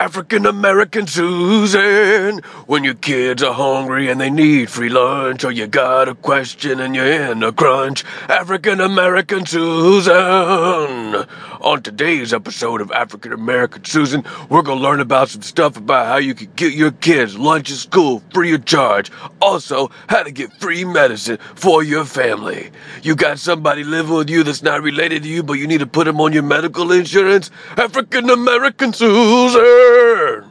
African American Susan. When your kids are hungry and they need free lunch, or you got a question and you're in a crunch, African American Susan. On today's episode of African American Susan, we're gonna learn about some stuff about how you can get your kids lunch at school free of charge. Also, how to get free medicine for your family. You got somebody living with you that's not related to you, but you need to put them on your medical insurance? African American Susan.